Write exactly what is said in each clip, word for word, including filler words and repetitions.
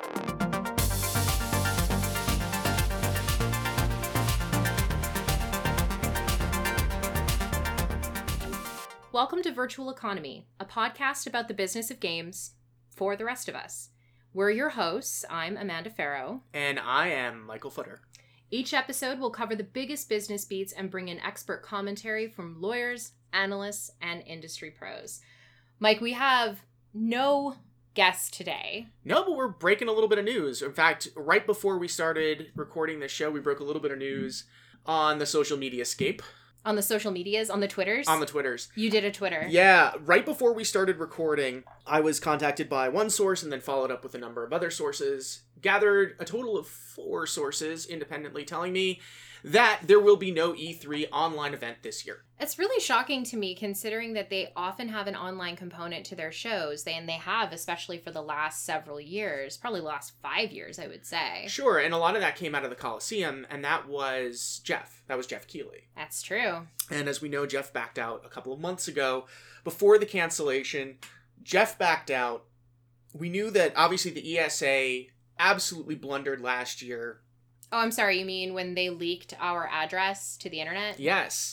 Welcome to Virtual Economy, a podcast about the business of games for the rest of us. We're your hosts. I'm Amanda Farrow. And I am Michael Footer. Each episode will cover the biggest business beats and bring in expert commentary from lawyers, analysts, and industry pros. Mike, we have no guests today. No, but we're breaking a little bit of news. In fact, right before we started recording this show, we broke a little bit of news on the social media scape. On the social medias, on the Twitters? On the Twitters. You did a Twitter. Yeah, right before we started recording, I was contacted by one source and then followed up with a number of other sources. Gathered a total of four sources independently telling me that there will be no E three online event this year. It's really shocking to me considering that they often have an online component to their shows, and they have, especially for the last several years, probably the last five years, I would say. Sure, and a lot of that came out of the Coliseum, and that was Jeff. That was Jeff Keighley. That's true. And as we know, Jeff backed out a couple of months ago. Before the cancellation, Jeff backed out. We knew that, obviously, the E S A absolutely blundered last year. Oh, I'm sorry. You mean when they leaked our address to the internet? Yes.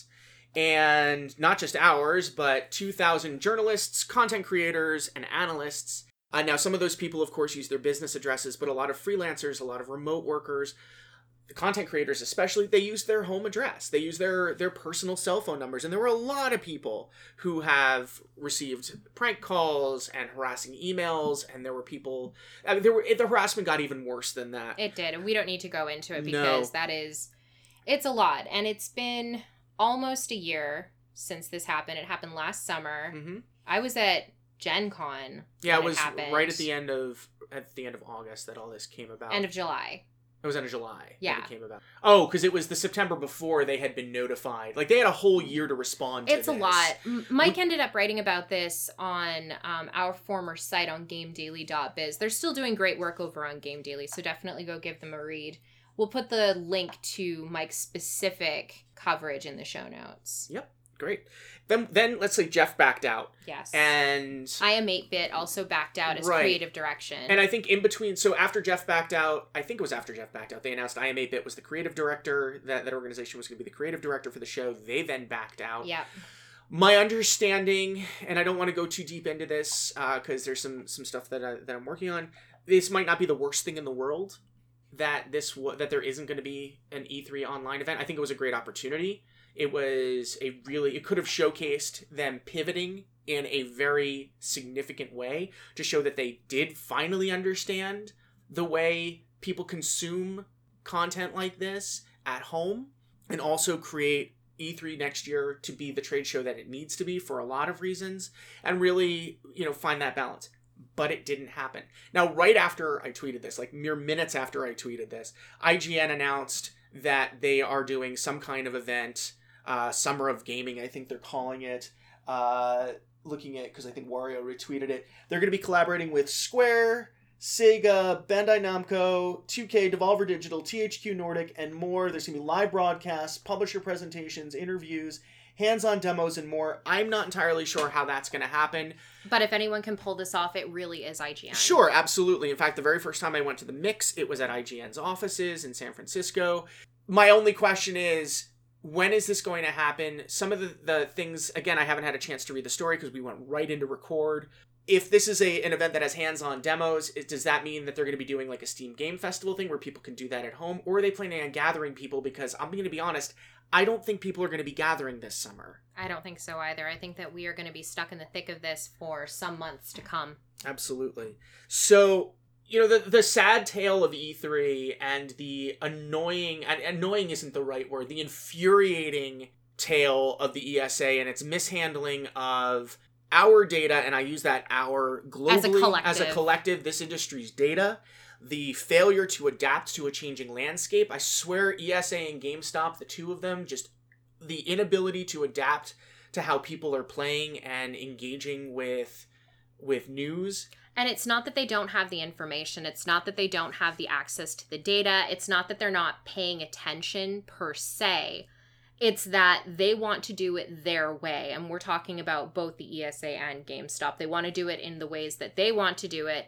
And not just ours, but two thousand journalists, content creators, and analysts. Uh, now, some of those people, of course, use their business addresses, but a lot of freelancers, a lot of remote workers, the content creators especially, they use their home address. They use their, their personal cell phone numbers. And there were a lot of people who have received prank calls and harassing emails. And there were people, I mean, there were, the harassment got even worse than that. It did. And we don't need to go into it because No. that is, it's a lot. And it's been almost a year since this happened. It happened last summer. Mm-hmm. I was at Gen Con. Yeah, it was happened. right at the end of, at the end of August that all this came about. End of July. It was end of July yeah. that it came about. Oh, because it was the September before they had been notified. Like, they had a whole year to respond to It's this. a lot. M- Mike ended up writing about this on um, our former site on game daily dot biz. They're still doing great work over on Game Daily, so definitely go give them a read. We'll put the link to Mike's specific coverage in the show notes. Yep, great. Then, then let's say Jeff backed out. Yes. And I am eight bit also backed out as Right. creative direction. And I think in between, so after Jeff backed out, I think it was after Jeff backed out, they announced I am eight bit was the creative director, that, that organization was going to be the creative director for the show. They then backed out. Yeah. My understanding, and I don't want to go too deep into this because uh, there's some some stuff that, I, that I'm working on, this might not be the worst thing in the world that this w- that there isn't going to be an E three online event. I think it was a great opportunity. It was a really, it could have showcased them pivoting in a very significant way to show that they did finally understand the way people consume content like this at home, and also create E three next year to be the trade show that it needs to be for a lot of reasons, and really, you know, find that balance. But it didn't happen. Now, right after I tweeted this, like mere minutes after I tweeted this, I G N announced that they are doing some kind of event, uh, Summer of Gaming, I think they're calling it. Uh, looking at, because I think Wario retweeted it. They're going to be collaborating with Square, Sega, Bandai Namco, two K, Devolver Digital, T H Q Nordic, and more. There's going to be live broadcasts, publisher presentations, interviews, hands-on demos, and more. I'm not entirely sure how that's going to happen. But if anyone can pull this off, it really is I G N. Sure, absolutely. In fact, the very first time I went to the Mix, it was at I G N's offices in San Francisco. My only question is, when is this going to happen? Some of the, the things, again, I haven't had a chance to read the story because we went right into record. If this is a an event that has hands-on demos, it, does that mean that they're going to be doing like a Steam Game Festival thing where people can do that at home? Or are they planning on gathering people? Because I'm going to be honest, I don't think people are going to be gathering this summer. I don't think so either. I think that we are going to be stuck in the thick of this for some months to come. Absolutely. So, you know, the the sad tale of E three and the annoying, and annoying isn't the right word, the infuriating tale of the E S A and its mishandling of our data, and I use that our globally as a collective, as a collective this industry's data, the failure to adapt to a changing landscape. I swear E S A and GameStop, the two of them, just the inability to adapt to how people are playing and engaging with with news. And it's not that they don't have the information. It's not that they don't have the access to the data. It's not that they're not paying attention per se. It's that they want to do it their way. And we're talking about both the E S A and GameStop. They want to do it in the ways that they want to do it.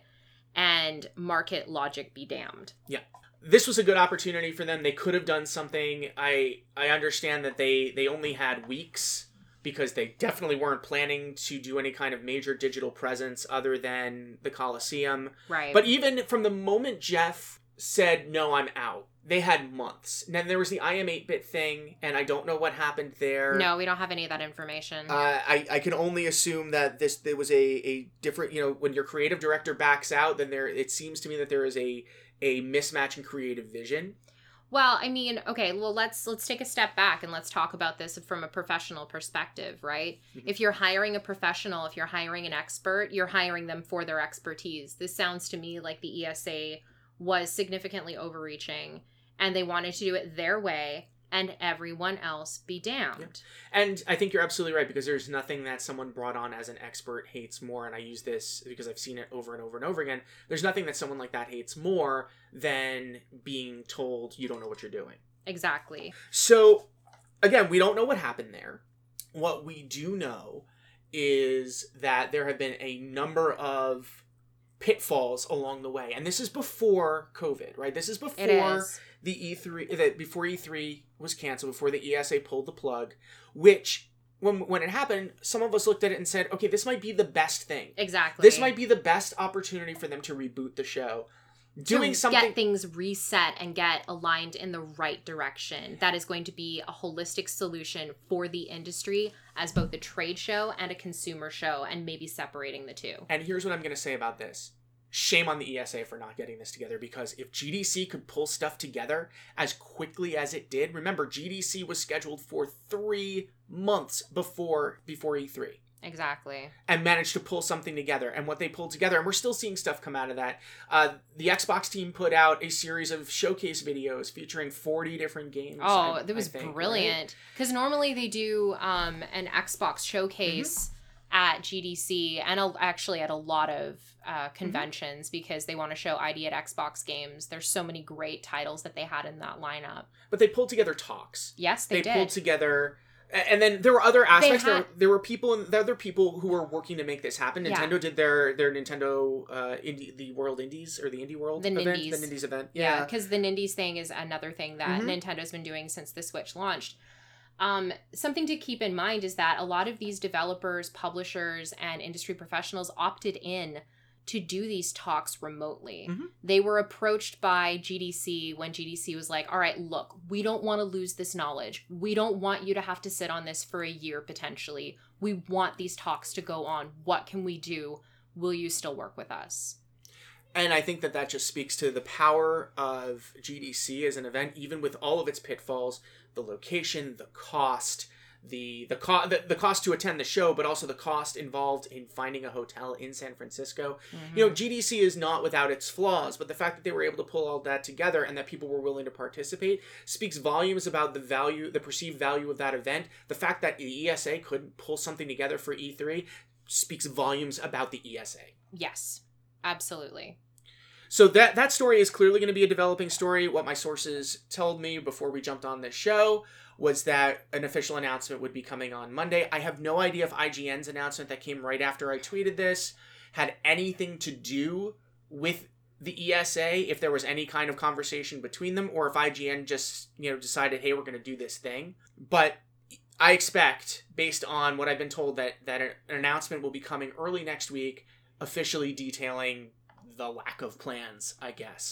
and market logic be damned. Yeah. This was a good opportunity for them. They could have done something. I I understand that they, they only had weeks because they definitely weren't planning to do any kind of major digital presence other than the Coliseum. Right. But even from the moment Jeff said, no, I'm out, they had months. And then there was the I am eight-bit thing, and I don't know what happened there. No, we don't have any of that information. Uh, I, I can only assume that this there was a, a different, you know, when your creative director backs out, then there it seems to me that there is a a mismatch in creative vision. Well, I mean, okay, well, let's let's take a step back and let's talk about this from a professional perspective, right? Mm-hmm. If you're hiring a professional, if you're hiring an expert, you're hiring them for their expertise. This sounds to me like the E S A was significantly overreaching, and they wanted to do it their way, and everyone else be damned. Yeah. And I think you're absolutely right, because there's nothing that someone brought on as an expert hates more, and I use this because I've seen it over and over and over again. There's nothing that someone like that hates more than being told you don't know what you're doing. Exactly. So, again, we don't know what happened there. What we do know is that there have been a number of pitfalls along the way, and this is before COVID, right? This is before it is. the E three, that before E three was canceled, before the E S A pulled the plug, which when when it happened, some of us looked at it and said, okay, this might be the best thing. Exactly. This might be the best opportunity for them to reboot the show. Doing to something, get things reset and get aligned in the right direction. That is going to be a holistic solution for the industry as both a trade show and a consumer show, and maybe separating the two. And here's what I'm going to say about this. Shame on the E S A for not getting this together, because if G D C could pull stuff together as quickly as it did, remember, G D C was scheduled for three months before before E three. Exactly. And managed to pull something together. And what they pulled together, and we're still seeing stuff come out of that. Uh, the Xbox team put out a series of showcase videos featuring forty different games. Oh, I, that was think, brilliant. Because right? normally they do um, an Xbox showcase mm-hmm. at G D C, and a, actually at a lot of uh, conventions, mm-hmm. because they want to show I D at Xbox games. There's so many great titles that they had in that lineup. But they pulled together talks. Yes, they, they did. They pulled together... And then there were other aspects. Had, there, there were people, and there were other people who were working to make this happen. Nintendo yeah. did their their Nintendo uh, indie, the World Indies or the Indie World the event, Nindies. the Nindies event. Yeah, because yeah, the Nindies thing is another thing that mm-hmm. Nintendo's been doing since the Switch launched. Um, something to keep in mind is that a lot of these developers, publishers, and industry professionals opted in to do these talks remotely. Mm-hmm. They were approached by G D C when G D C was like, all right, look, we don't want to lose this knowledge. We don't want you to have to sit on this for a year potentially. We want these talks to go on. What can we do? Will you still work with us? And I think that that just speaks to the power of G D C as an event, even with all of its pitfalls, the location, the cost, the the, co- the the cost to attend the show, but also the cost involved in finding a hotel in San Francisco. Mm-hmm. You know, G D C is not without its flaws, but the fact that they were able to pull all that together and that people were willing to participate speaks volumes about the value, the perceived value of that event. The fact that the E S A couldn't pull something together for E three speaks volumes about the E S A. Yes, absolutely. So that that story is clearly going to be a developing story. What my sources told me before we jumped on this show was that an official announcement would be coming on Monday. I have no idea if I G N's announcement that came right after I tweeted this had anything to do with the E S A, if there was any kind of conversation between them, or if I G N just, you know, decided, hey, we're going to do this thing. But I expect, based on what I've been told, that, that an announcement will be coming early next week, officially detailing the lack of plans, I guess.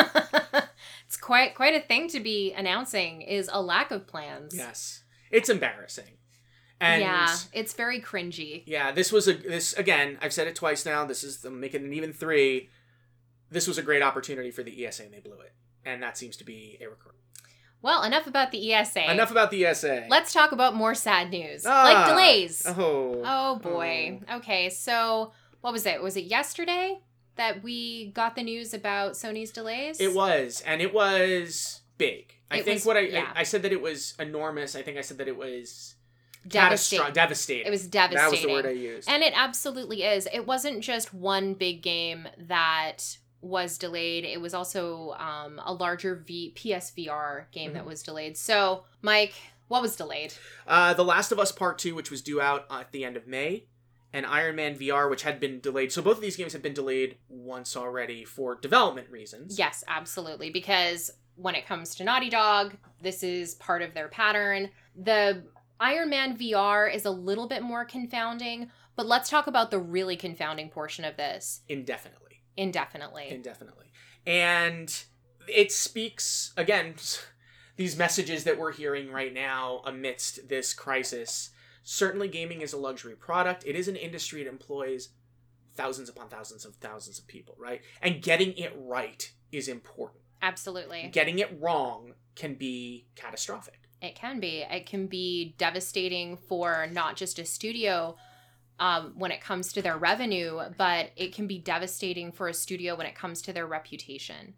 It's quite quite a thing to be announcing, is a lack of plans. Yes. It's embarrassing. And yeah, it's very cringy. Yeah, this was a this again, I've said it twice now, this is I'm making it an even three. This was a great opportunity for the E S A and they blew it. And that seems to be a recurrent. Well, enough about the E S A. Enough about the E S A. Let's talk about more sad news. Ah, like delays. Oh. Oh boy. Oh. Okay, so what was it? Was it yesterday that we got the news about Sony's delays? It was, and it was big. I it think was, what I, yeah. I I said that it was enormous. I think I said that it was devastating. Devastating. It was devastating. That was the word I used. And it absolutely is. It wasn't just one big game that was delayed. It was also um, a larger v- P S V R game mm-hmm. that was delayed. So, Mike, what was delayed? Uh, The Last of Us Part two, which was due out at the end of May. and Iron Man V R, which had been delayed. So both of these games have been delayed once already for development reasons. Yes, absolutely. Because when it comes to Naughty Dog, this is part of their pattern. The Iron Man V R is a little bit more confounding, but let's talk about the really confounding portion of this. Indefinitely. Indefinitely. Indefinitely. And it speaks, again, these messages that we're hearing right now amidst this crisis. Certainly gaming is a luxury product. It is an industry that employs thousands upon thousands of thousands of people, right? And getting it right is important. Absolutely. Getting it wrong can be catastrophic. It can be. It can be devastating for not just a studio um, when it comes to their revenue, but it can be devastating for a studio when it comes to their reputation.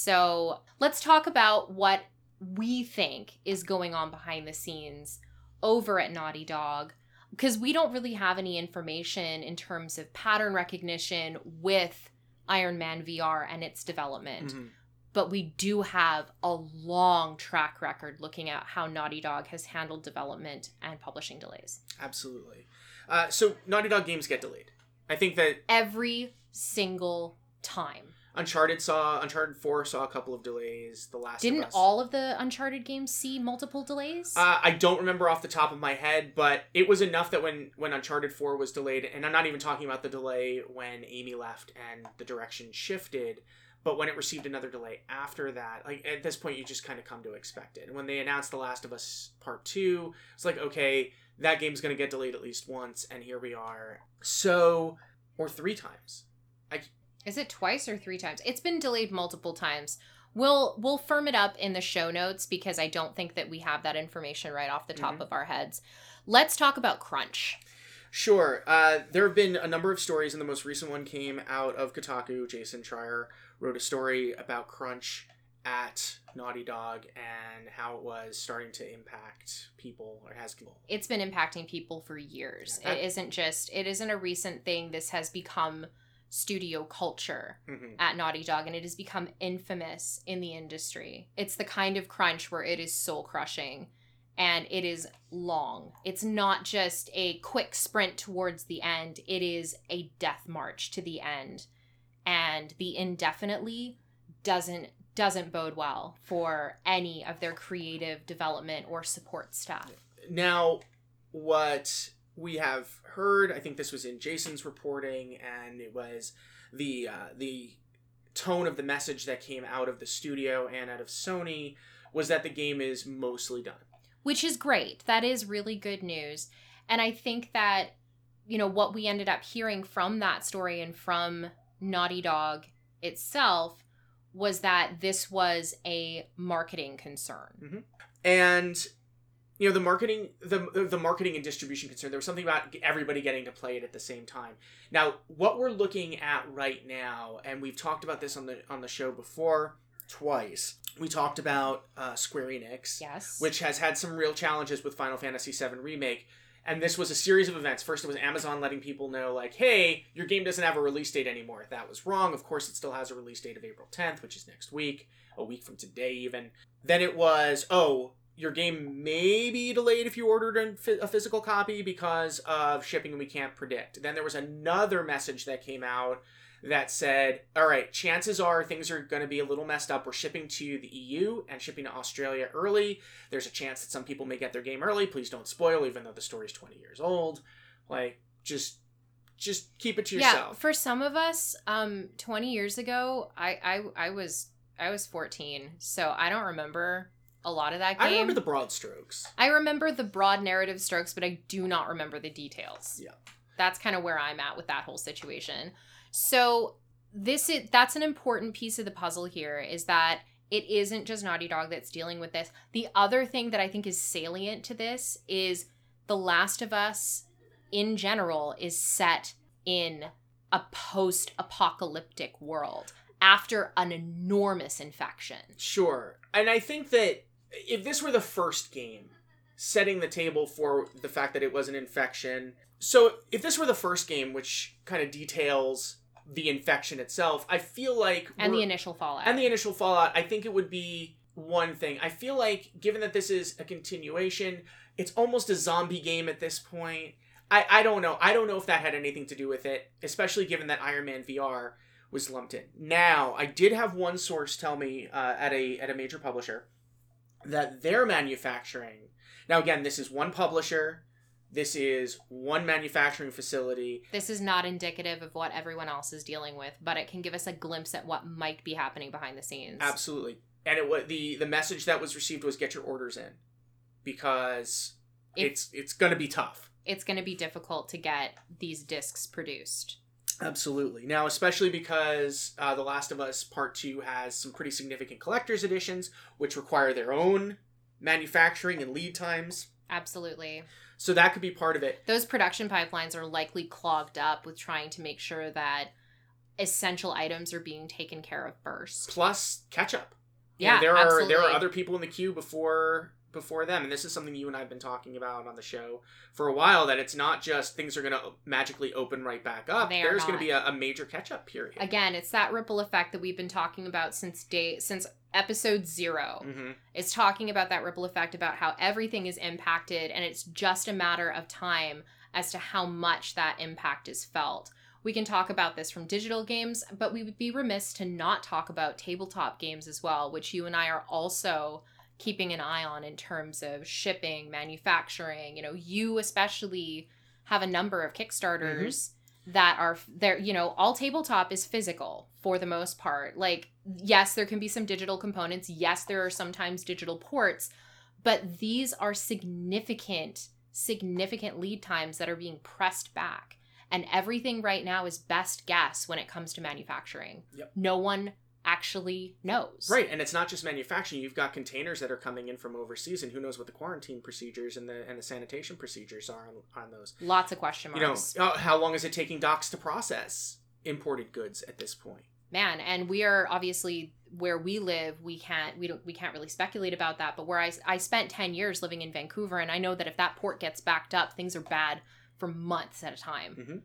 So let's talk about what we think is going on behind the scenes over at Naughty Dog, because we don't really have any information in terms of pattern recognition with Iron Man V R and its development. Mm-hmm. But we do have a long track record looking at how Naughty Dog has handled development and publishing delays. Absolutely. Uh, so Naughty Dog games get delayed. I think that every single time. Uncharted saw Uncharted four saw a couple of delays. The Last Didn't of Us. all of the Uncharted games see multiple delays? Uh, I don't remember off the top of my head, but it was enough that when, when Uncharted four was delayed, and I'm not even talking about the delay when Amy left and the direction shifted, but when it received another delay after that, like at this point you just kind of come to expect it. And when they announced The Last of Us Part two, it's like, okay, that game's going to get delayed at least once, and here we are. So, or three times. I Is it twice or three times? It's been delayed multiple times. We'll we'll firm it up in the show notes because I don't think that we have that information right off the top mm-hmm. of our heads. Let's talk about crunch. Sure. Uh, there have been a number of stories, and the most recent one came out of Kotaku. Jason Schreier wrote a story about crunch at Naughty Dog and how it was starting to impact people, or has people. It's been impacting people for years. Yeah, that... It isn't just, it isn't a recent thing. This has become studio culture mm-hmm. at Naughty Dog, and it has become infamous in the industry. It's the kind of crunch where it is soul crushing and it is long. It's not just a quick sprint towards the end. It is a death march to the end. And the indefinitely doesn't doesn't bode well for any of their creative development or support staff. Now, what we have heard, I think this was in Jason's reporting, and it was the uh, the tone of the message that came out of the studio and out of Sony was that the game is mostly done. Which is great. That is really good news. And I think that, you know, what we ended up hearing from that story and from Naughty Dog itself was that this was a marketing concern. Mm-hmm. And, you know, the marketing, the the marketing and distribution concern, there was something about everybody getting to play it at the same time. Now, what we're looking at right now, and we've talked about this on the on the show before, twice. We talked about uh, Square Enix, yes, which has had some real challenges with Final Fantasy seven Remake. And this was a series of events. First, it was Amazon letting people know, like, hey, your game doesn't have a release date anymore. That was wrong. Of course, it still has a release date of April tenth, which is next week, a week from today even. Then it was, oh, your game may be delayed if you ordered a physical copy because of shipping and we can't predict. Then there was another message that came out that said, all right, chances are things are going to be a little messed up. We're shipping to the E U and shipping to Australia early. There's a chance that some people may get their game early. Please don't spoil, even though the story's twenty years old. Like, just just keep it to yourself. Yeah, for some of us, um, twenty years ago, I, I, I was I was fourteen, so I don't remember a lot of that game. I remember the broad strokes. I remember the broad narrative strokes, but I do not remember the details. Yeah. That's kind of where I'm at with that whole situation. So this is that's an important piece of the puzzle here, is that it isn't just Naughty Dog that's dealing with this. The other thing that I think is salient to this is The Last of Us in general is set in a post-apocalyptic world after an enormous infection. Sure. And I think that if this were the first game setting the table for the fact that it was an infection, so if this were the first game which kind of details the infection itself, I feel like... And the initial fallout. And the initial fallout, I think it would be one thing. I feel like, given that this is a continuation, it's almost a zombie game at this point. I, I don't know. I don't know if that had anything to do with it, especially given that Iron Man V R was lumped in. Now, I did have one source tell me uh, at a at a major publisher that their manufacturing. Now, again, this is one publisher. This is one manufacturing facility. This is not indicative of what everyone else is dealing with, but it can give us a glimpse at what might be happening behind the scenes. Absolutely. And it was the the message that was received was get your orders in, because if, it's it's going to be tough. It's going to be difficult to get these discs produced. Absolutely. Now, especially because uh, The Last of Us Part two has some pretty significant collector's editions, which require their own manufacturing and lead times. Absolutely. So that could be part of it. Those production pipelines are likely clogged up with trying to make sure that essential items are being taken care of first. Plus catch-up. Yeah, you know, there absolutely. are there are other people in the queue before before them, and this is something you and I have been talking about on the show for a while, that it's not just things are going to magically open right back up. They are There's going not. to be a, a major catch-up period. Again, it's that ripple effect that we've been talking about since day since episode zero. Mm-hmm. It's talking about that ripple effect, about how everything is impacted, and it's just a matter of time as to how much that impact is felt. We can talk about this from digital games, but we would be remiss to not talk about tabletop games as well, which you and I are also keeping an eye on in terms of shipping, manufacturing. You know, you especially have a number of Kickstarters mm-hmm. that are there. You know, all tabletop is physical for the most part. Like, yes, there can be some digital components. Yes, there are sometimes digital ports, but these are significant, significant lead times that are being pressed back. And everything right now is best guess when it comes to manufacturing. Yep. No one actually knows. Right, and it's not just manufacturing. You've got containers that are coming in from overseas, and who knows what the quarantine procedures and the and the sanitation procedures are on, on those. Lots of question marks. You know, how long is it taking docks to process imported goods at this point? Man, and we are obviously where we live, we can't we don't we can't really speculate about that, but where I I spent ten years living in Vancouver, and I know that if that port gets backed up, things are bad for months at a time. Mm-hmm.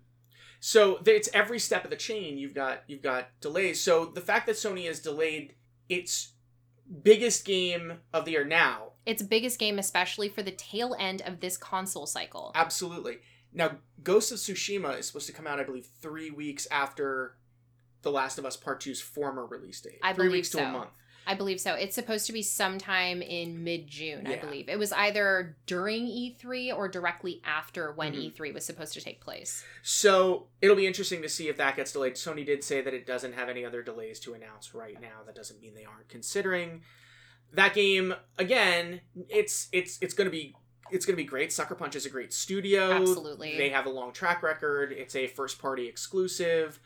So it's every step of the chain. You've got you've got delays. So the fact that Sony has delayed its biggest game of the year now, its biggest game, especially for the tail end of this console cycle. Absolutely. Now, Ghost of Tsushima is supposed to come out, I believe, three weeks after The Last of Us Part two's former release date. I three believe weeks so. to a month. I believe so. It's supposed to be sometime in mid-June, yeah. I believe. It was either during E three or directly after when mm-hmm. E three was supposed to take place. So it'll be interesting to see if that gets delayed. Sony did say that it doesn't have any other delays to announce right now. That doesn't mean they aren't considering. That game, again, it's it's it's going to be it's going to be great. Sucker Punch is a great studio. Absolutely. They have a long track record. It's a first-party exclusive.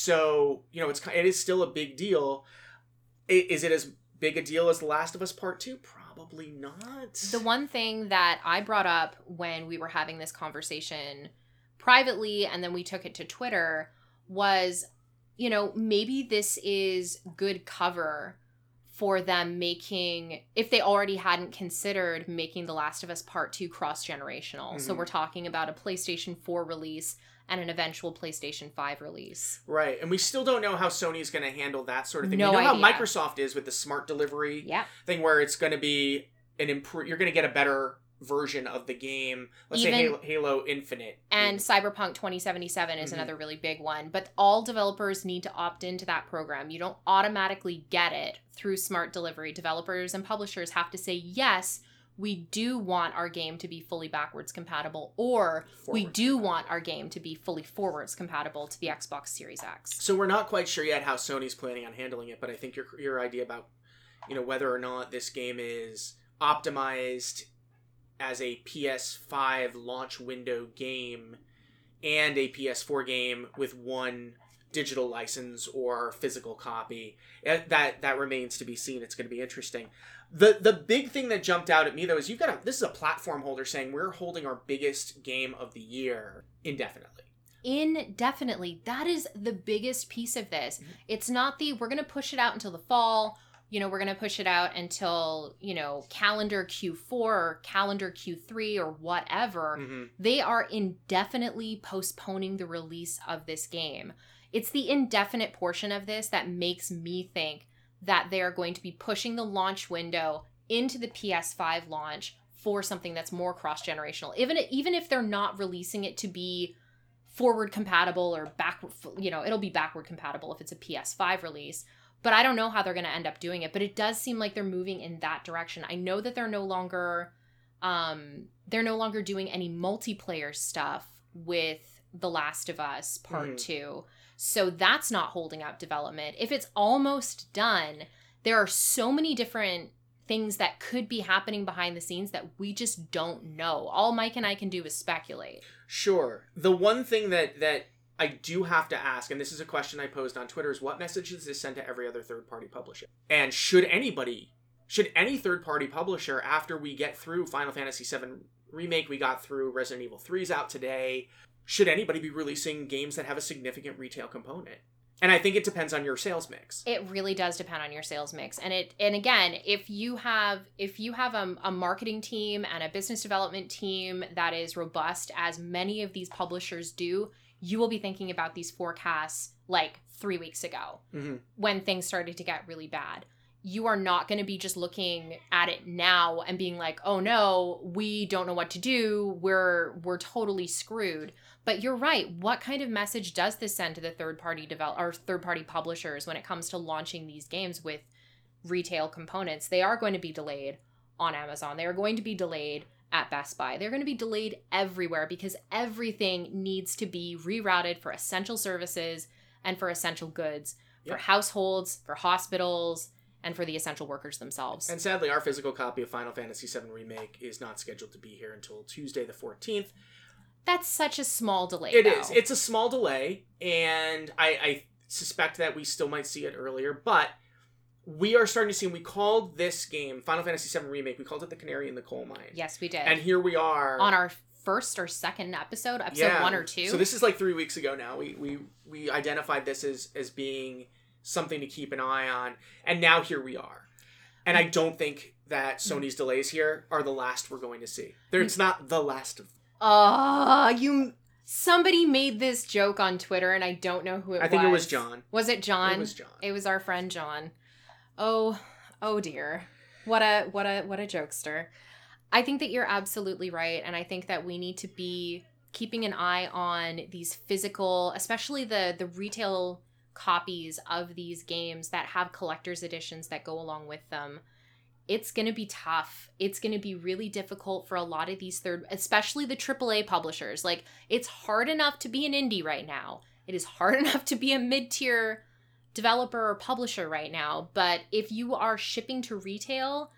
So, you know, it's it is still a big deal. Is it as big a deal as The Last of Us Part two? Probably not. The one thing that I brought up when we were having this conversation privately, and then we took it to Twitter, was, you know, maybe this is good cover for them making, if they already hadn't considered making The Last of Us Part two cross-generational. Mm-hmm. So we're talking about a PlayStation four release and an eventual PlayStation five release. Right. And we still don't know how Sony's going to handle that sort of thing. No we know idea. how Microsoft is with the smart delivery yeah. thing, where it's going to be an improve. You're going to get a better version of the game. Let's Even, say Halo, Halo Infinite. And Cyberpunk twenty seventy-seven is mm-hmm. another really big one. But all developers need to opt into that program. You don't automatically get it through smart delivery. Developers and publishers have to say, yes, we do want our game to be fully backwards compatible, or forward we do compatible. want our game to be fully forwards compatible to the Xbox Series X. So we're not quite sure yet how Sony's planning on handling it, but I think your your idea about, you know, whether or not this game is optimized as a P S five launch window game and a P S four game with one digital license or physical copy, that that remains to be seen. It's going to be interesting. The the big thing that jumped out at me, though, is you've got a, this is a platform holder saying we're holding our biggest game of the year indefinitely. Indefinitely. That is the biggest piece of this. Mm-hmm. It's not the, we're going to push it out until the fall. You know, we're going to push it out until, you know, calendar Q four or calendar Q three or whatever. Mm-hmm. They are indefinitely postponing the release of this game. It's the indefinite portion of this that makes me think that they're going to be pushing the launch window into the P S five launch for something that's more cross-generational. Even even if they're not releasing it to be forward compatible or backward, you know, it'll be backward compatible if it's a P S five release. But I don't know how they're going to end up doing it. But it does seem like they're moving in that direction. I know that they're no longer, um, they're no longer doing any multiplayer stuff with The Last of Us Part mm. two. So that's not holding up development. If it's almost done, there are so many different things that could be happening behind the scenes that we just don't know. All Mike and I can do is speculate. Sure. The one thing that that I do have to ask, and this is a question I posed on Twitter, is what message does this send to every other third-party publisher? And should anybody, should any third-party publisher, after we get through Final Fantasy seven Remake, we got through Resident Evil three's out today, should anybody be releasing games that have a significant retail component? And I think it depends on your sales mix. It really does depend on your sales mix. And it and again, if you have if you have a, a marketing team and a business development team that is robust, as many of these publishers do, you will be thinking about these forecasts like three weeks ago mm-hmm. when things started to get really bad. You are not going to be just looking at it now and being like, oh no, we don't know what to do. We're we're totally screwed. But you're right. What kind of message does this send to the third-party develop or third-party publishers when it comes to launching these games with retail components? They are going to be delayed on Amazon. They are going to be delayed at Best Buy. They're going to be delayed everywhere because everything needs to be rerouted for essential services and for essential goods, yep. for households, for hospitals, and for the essential workers themselves. And sadly, our physical copy of Final Fantasy seven Remake is not scheduled to be here until Tuesday the fourteenth. That's such a small delay, It though. is. It's a small delay, and I, I suspect that we still might see it earlier, but we are starting to see, and we called this game, Final Fantasy seven Remake, we called it the Canary in the Coal Mine. Yes, we did. And here we are. On our first or second episode, episode yeah. one or two. So this is like three weeks ago now. We we we identified this as, as being something to keep an eye on, and now here we are. And I don't think that Sony's delays here are the last we're going to see. There, it's not the last of them. Uh, you... Somebody made this joke on Twitter, and I don't know who it was. I think was. it was John. Was it John? It was John. It was our friend John. Oh, oh dear. What a, what a, what a jokester. I think that you're absolutely right, and I think that we need to be keeping an eye on these physical, especially the, the retail copies of these games that have collector's editions that go along with them. It's going to be tough. It's going to be really difficult for a lot of these third, especially the triple A publishers. Like, it's hard enough to be an indie right now. It is hard enough to be a mid-tier developer or publisher right now. But if you are shipping to retail,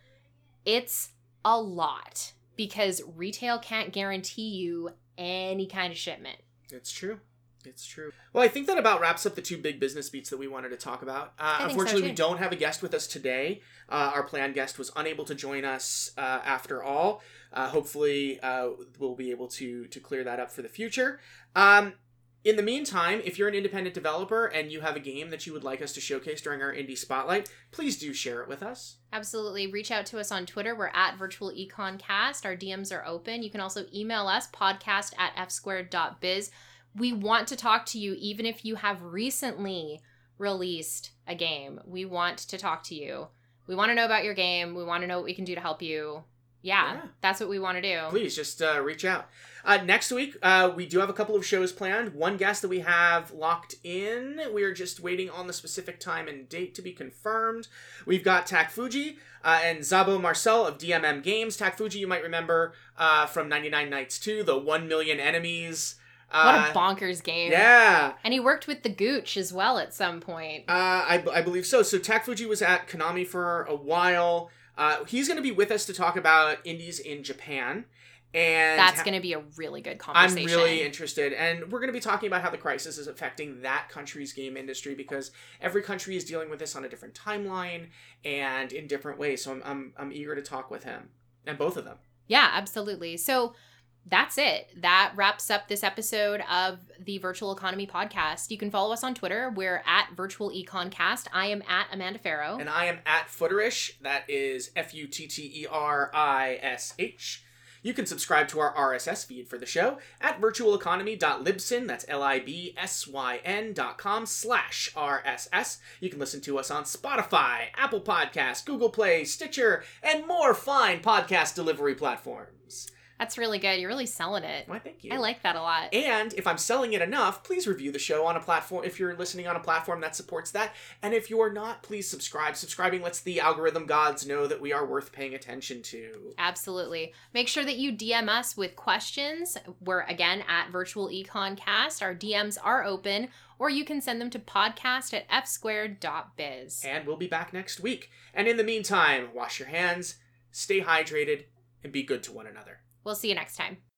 it's a lot because retail can't guarantee you any kind of shipment. It's true. It's true. Well, I think that about wraps up the two big business beats that we wanted to talk about. Uh, unfortunately, so we don't have a guest with us today. Uh, our planned guest was unable to join us uh, after all. Uh, hopefully, uh, we'll be able to to clear that up for the future. Um, in the meantime, if you're an independent developer and you have a game that you would like us to showcase during our Indie Spotlight, please do share it with us. Absolutely. Reach out to us on Twitter. We're at Virtual Econcast. Our D Ms are open. You can also email us, podcast at f squared dot biz. We want to talk to you even if you have recently released a game. We want to talk to you. We want to know about your game. We want to know what we can do to help you. Yeah, yeah. That's what we want to do. Please, just uh, reach out. Uh, next week, uh, we do have a couple of shows planned. One guest that we have locked in. We are just waiting on the specific time and date to be confirmed. We've got Tak Fuji uh, and Zabo Marcel of D M M Games. Tak Fuji, you might remember uh, from ninety-nine Nights two, the one million Enemies. What Uh, a bonkers game. Yeah. And he worked with the Gooch as well at some point. Uh, I, I believe so. So Tak Fuji was at Konami for a while. Uh, he's going to be with us to talk about indies in Japan. And That's ha- going to be a really good conversation. I'm really interested. And we're going to be talking about how the crisis is affecting that country's game industry because every country is dealing with this on a different timeline and in different ways. So I'm, I'm, I'm eager to talk with him and both of them. Yeah, absolutely. So that's it. That wraps up this episode of the Virtual Economy Podcast. You can follow us on Twitter. We're at Virtual Econcast. I am at Amanda Farrow. And I am at Futterish. That is F U T T E R I S H. You can subscribe to our R S S feed for the show at virtualeconomy.libsyn, that's L I B S Y N dot com slash R S S. You can listen to us on Spotify, Apple Podcasts, Google Play, Stitcher, and more fine podcast delivery platforms. That's really good. You're really selling it. Why, thank you. I like that a lot. And if I'm selling it enough, please review the show on a platform if you're listening on a platform that supports that. And if you're not, please subscribe. Subscribing lets the algorithm gods know that we are worth paying attention to. Absolutely. Make sure that you D M us with questions. We're, again, at Virtual Econcast. Our D Ms are open, or you can send them to podcast at f squared dot biz. And we'll be back next week. And in the meantime, wash your hands, stay hydrated, and be good to one another. We'll see you next time.